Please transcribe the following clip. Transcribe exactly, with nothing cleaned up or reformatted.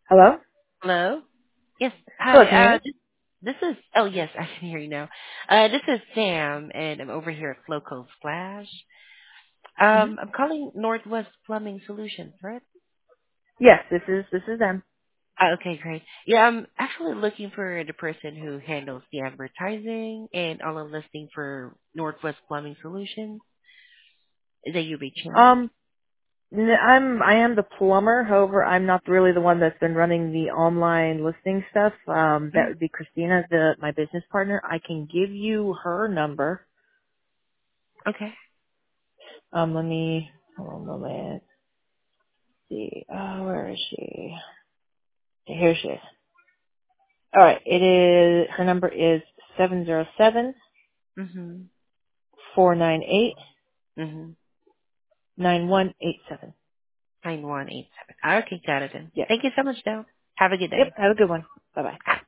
Hello? Hello? Yes. Hello, Hi. can you hear Uh, me? this, this is. Oh, yes, I can hear you now. Uh, this is Sam, and I'm over here at Floco Splash. hmm Um, I'm calling Northwest Plumbing Solutions, right? Yes, this is this is them. Uh, okay, great. Yeah, I'm actually looking for the person who handles the advertising and online listing for Northwest Plumbing Solutions. Is that you by chance? Um, n- I'm I am the plumber. However, I'm not really the one that's been running the online listing stuff. Um, that Mm, would be Christina, the my business partner. I can give you her number. okay. Um, let me hold on a moment. See, oh, where is she? Here she is. All right, it is her number is seven zero seven Mm-hmm. four nine eight Mm-hmm. nine one eight seven. nine one eight seven. Okay, got it then. Yes. Thank you so much, though. Have a good Yep. day. Have a good one. Bye bye.